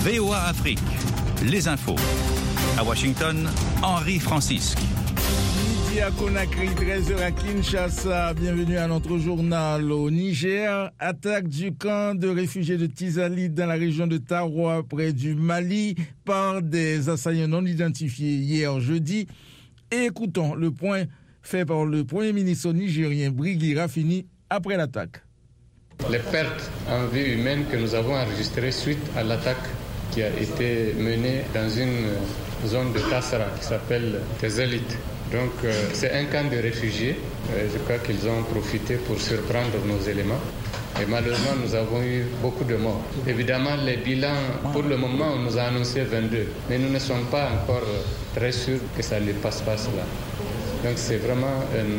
VOA Afrique, les infos. À Washington, Henri Francisque. Midi à Conakry, 13h à Kinshasa. Bienvenue à notre journal. Au Niger, attaque du camp de réfugiés de Tizali dans la région de Taroua, près du Mali, par des assaillants non identifiés hier jeudi. Et écoutons le point fait par le Premier ministre nigérien Brigui Rafini après l'attaque. Les pertes en vie humaine que nous avons enregistrées suite à l'attaque qui a été menée dans une zone de Tassara qui s'appelle Tezélit. Donc c'est un camp de réfugiés. Je crois qu'ils ont profité pour surprendre nos éléments. Et malheureusement, nous avons eu beaucoup de morts. Évidemment, les bilans, pour le moment, on nous a annoncé 22. Mais nous ne sommes pas encore très sûrs que ça ne passe pas cela. Donc c'est vraiment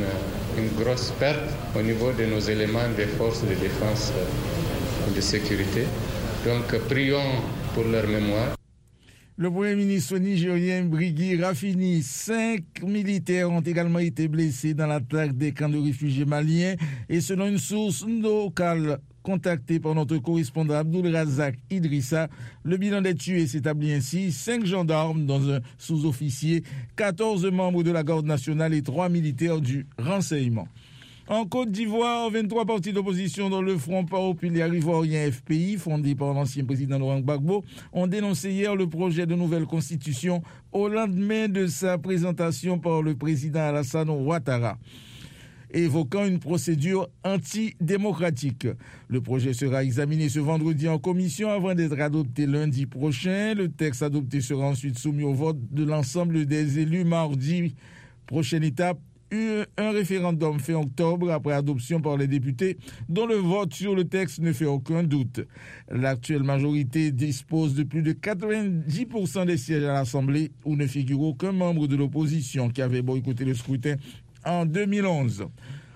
une grosse perte au niveau de nos éléments des forces de défense et de sécurité. Donc prions pour leur mémoire. Le Premier ministre nigérien Brigui Rafini, 5 militaires ont également été blessés dans l'attaque des camps de réfugiés maliens et selon une source locale contactée par notre correspondant Abdoul Razak Idrissa, le bilan des tués s'établit ainsi: 5 gendarmes dont un sous-officier, 14 membres de la garde nationale et 3 militaires du renseignement. En Côte d'Ivoire, 23 partis d'opposition dans le Front populaire ivoirien FPI, fondé par l'ancien président Laurent Gbagbo, ont dénoncé hier le projet de nouvelle constitution au lendemain de sa présentation par le président Alassane Ouattara, évoquant une procédure antidémocratique. Le projet sera examiné ce vendredi en commission avant d'être adopté lundi prochain. Le texte adopté sera ensuite soumis au vote de l'ensemble des élus mardi. Prochaine étape, un référendum fin octobre après adoption par les députés dont le vote sur le texte ne fait aucun doute. L'actuelle majorité dispose de plus de 90% des sièges à l'Assemblée où ne figure aucun membre de l'opposition qui avait boycotté le scrutin en 2011.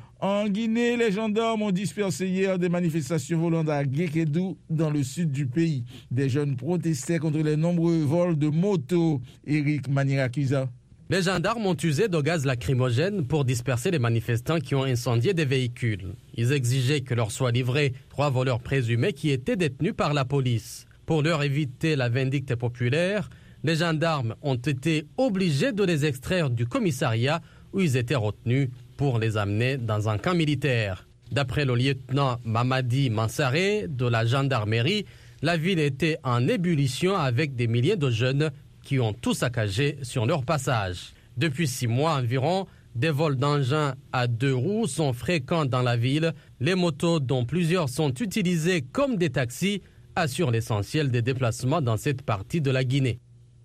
En Guinée, les gendarmes ont dispersé hier des manifestations volantes à Guékédou, dans le sud du pays. Des jeunes protestaient contre les nombreux vols de motos. Eric Manirakiza. Les gendarmes ont usé de gaz lacrymogène pour disperser les manifestants qui ont incendié des véhicules. Ils exigeaient que leur soient livrés 3 voleurs présumés qui étaient détenus par la police. Pour leur éviter la vindicte populaire, les gendarmes ont été obligés de les extraire du commissariat où ils étaient retenus pour les amener dans un camp militaire. D'après le lieutenant Mamadi Mansaré de la gendarmerie, la ville était en ébullition avec des milliers de jeunes qui ont tout saccagé sur leur passage. Depuis 6 mois environ, des vols d'engins à 2 roues sont fréquents dans la ville. Les motos, dont plusieurs sont utilisées comme des taxis, assurent l'essentiel des déplacements dans cette partie de la Guinée.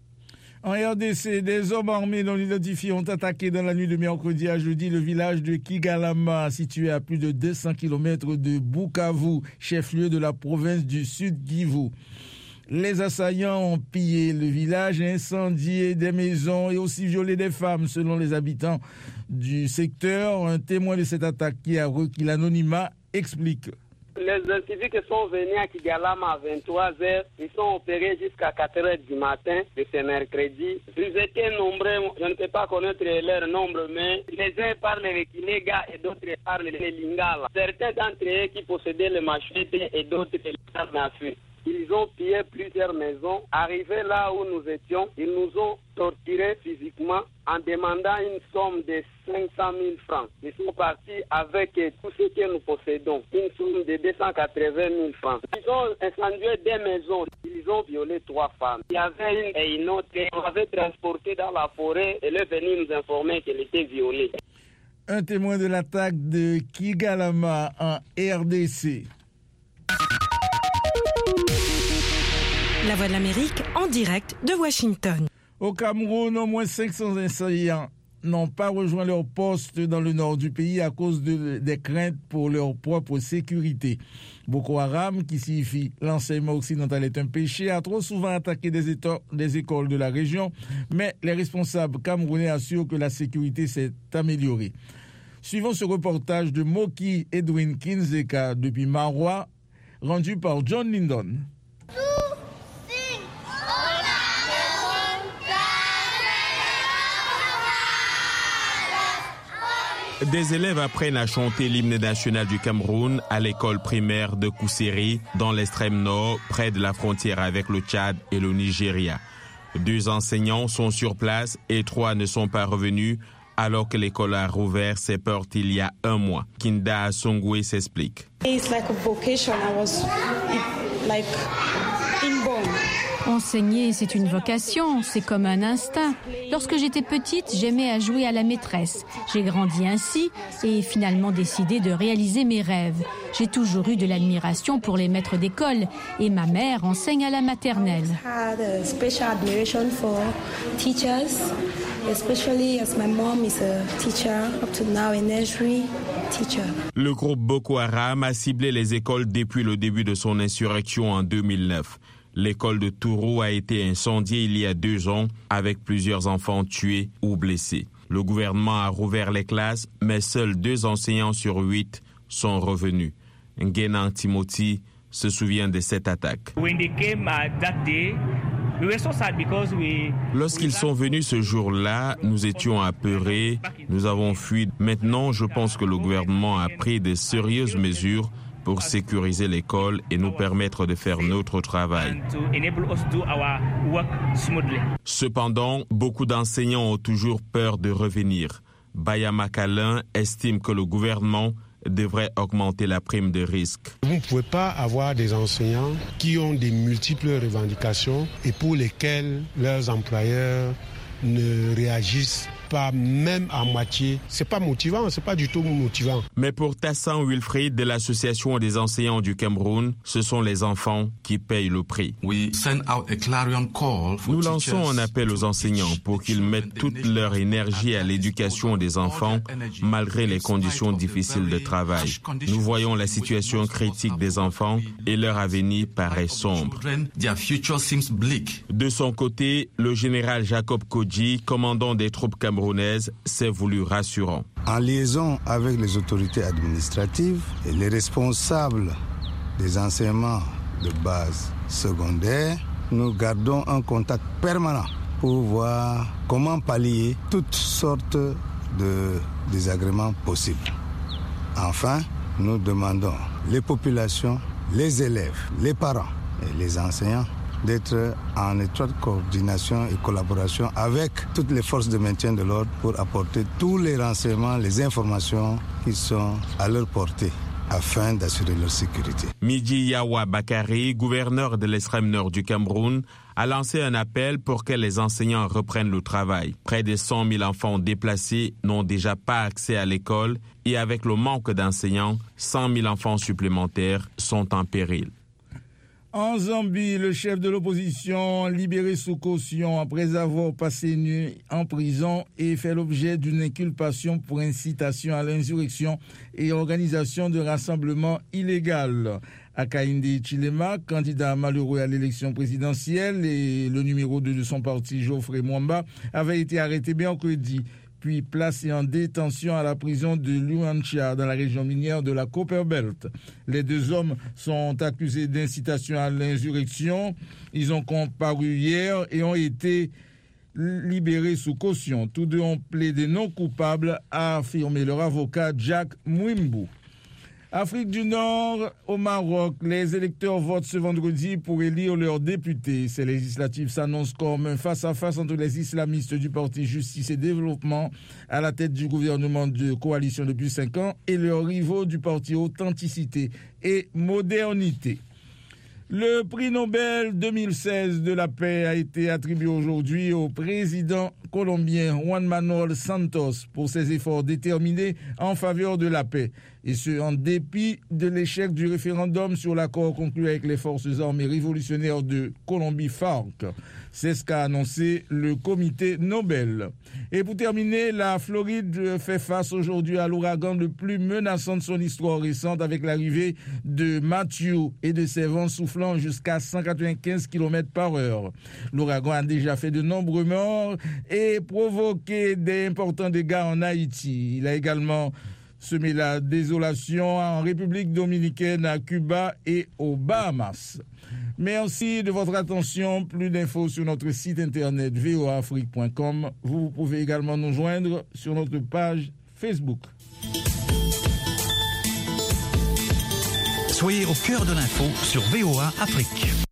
En RDC, des hommes armés non identifiés ont attaqué dans la nuit de mercredi à jeudi le village de Kigalama, situé à plus de 200 km de Bukavu, chef-lieu de la province du Sud Kivu. Les assaillants ont pillé le village, incendié des maisons et aussi violé des femmes, selon les habitants du secteur. Un témoin de cette attaque qui a requis l'anonymat explique. Les civiques sont venus à Kigalama à 23h. Ils sont opérés jusqu'à 4h du matin de ce mercredi. Ils étaient nombreux, je ne peux pas connaître leur nombre, mais les uns parlent le Kinega et d'autres parlent le Lingala. Certains d'entre eux qui possédaient le machete et d'autres les armes à feu. Ils ont pillé plusieurs maisons. Arrivés là où nous étions, ils nous ont torturés physiquement en demandant une somme de 500 000 francs. Ils sont partis avec tout ce que nous possédons, une somme de 280 000 francs. Ils ont incendié des maisons. Ils ont violé 3 femmes. Il y avait une et une autre qu'on avait transportée dans la forêt. Elle est venue nous informer qu'elle était violée. Un témoin de l'attaque de Kigalama en RDC. La Voix de l'Amérique en direct de Washington. Au Cameroun, au moins 500 assaillants n'ont pas rejoint leur poste dans le nord du pays à cause des craintes pour leur propre sécurité. Boko Haram, qui signifie l'enseignement occidental est un péché, a trop souvent attaqué des écoles de la région, mais les responsables camerounais assurent que la sécurité s'est améliorée. Suivons ce reportage de Moki Edwin Kinzeka depuis Maroua, rendu par John Lindon. Des élèves apprennent à chanter l'hymne national du Cameroun à l'école primaire de Kousséri, dans l'extrême nord, près de la frontière avec le Tchad et le Nigeria. 2 enseignants sont sur place et 3 ne sont pas revenus alors que l'école a rouvert ses portes il y a 1 mois. Kinda Songwe s'explique. Enseigner, c'est une vocation, c'est comme un instinct. Lorsque j'étais petite, j'aimais à jouer à la maîtresse. J'ai grandi ainsi et finalement décidé de réaliser mes rêves. J'ai toujours eu de l'admiration pour les maîtres d'école et ma mère enseigne à la maternelle. Le groupe Boko Haram a ciblé les écoles depuis le début de son insurrection en 2009. L'école de Tourou a été incendiée il y a 2 ans avec plusieurs enfants tués ou blessés. Le gouvernement a rouvert les classes, mais seuls 2 enseignants sur 8 sont revenus. Nguénan Timothy se souvient de cette attaque. Lorsqu'ils sont venus ce jour-là, nous étions apeurés, nous avons fui. Maintenant, je pense que le gouvernement a pris de sérieuses mesures pour sécuriser l'école et nous permettre de faire notre travail. Cependant, beaucoup d'enseignants ont toujours peur de revenir. Bayama Kalin estime que le gouvernement devrait augmenter la prime de risque. Vous ne pouvez pas avoir des enseignants qui ont des multiples revendications et pour lesquels leurs employeurs ne réagissent pas même à moitié. C'est pas motivant, c'est pas du tout motivant. Mais pour Tassan Wilfried de l'Association des enseignants du Cameroun, ce sont les enfants qui payent le prix. Nous lançons un appel aux enseignants pour qu'ils mettent toute leur énergie à l'éducation des enfants malgré les conditions difficiles de travail. Nous voyons la situation critique des enfants et leur avenir paraît sombre. De son côté, le général Jacob Kodji, commandant des troupes camerounaises, s'est voulu rassurant. En liaison avec les autorités administratives et les responsables des enseignements de base secondaire, nous gardons un contact permanent pour voir comment pallier toutes sortes de désagréments possibles. Enfin, nous demandons les populations, les élèves, les parents et les enseignants d'être en étroite coordination et collaboration avec toutes les forces de maintien de l'ordre pour apporter tous les renseignements, les informations qui sont à leur portée afin d'assurer leur sécurité. Midji Yawa Bakari, gouverneur de l'extrême nord du Cameroun, a lancé un appel pour que les enseignants reprennent le travail. Près de 100 000 enfants déplacés n'ont déjà pas accès à l'école et avec le manque d'enseignants, 100 000 enfants supplémentaires sont en péril. En Zambie, le chef de l'opposition, libéré sous caution après avoir passé une nuit en prison et fait l'objet d'une inculpation pour incitation à l'insurrection et organisation de rassemblement illégal. Hakainde Hichilema, candidat malheureux à l'élection présidentielle, et le numéro 2 de son parti, Geoffrey Mwamba, avait été arrêté mercredi, puis placé en détention à la prison de Luanchia dans la région minière de la Copperbelt. Les 2 hommes sont accusés d'incitation à l'insurrection. Ils ont comparu hier et ont été libérés sous caution. Tous 2 ont plaidé non coupables, a affirmé leur avocat Jack Mwimbu. Afrique du Nord, au Maroc, les électeurs votent ce vendredi pour élire leurs députés. Ces législatives s'annoncent comme un face-à-face entre les islamistes du parti Justice et Développement à la tête du gouvernement de coalition depuis 5 ans et leurs rivaux du parti Authenticité et Modernité. Le prix Nobel 2016 de la paix a été attribué aujourd'hui au président colombien Juan Manuel Santos pour ses efforts déterminés en faveur de la paix, et ce en dépit de l'échec du référendum sur l'accord conclu avec les forces armées révolutionnaires de Colombie FARC. C'est ce qu'a annoncé le comité Nobel. Et pour terminer, la Floride fait face aujourd'hui à l'ouragan le plus menaçant de son histoire récente avec l'arrivée de Matthew et de ses vents soufflant jusqu'à 195 km/h. L'ouragan a déjà fait de nombreux morts et provoqué d'importants dégâts en Haïti. Il a également semé la désolation en République dominicaine, à Cuba et aux Bahamas. Merci de votre attention. Plus d'infos sur notre site internet voaafrique.com. Vous pouvez également nous joindre sur notre page Facebook. Soyez au cœur de l'info sur VOA Afrique.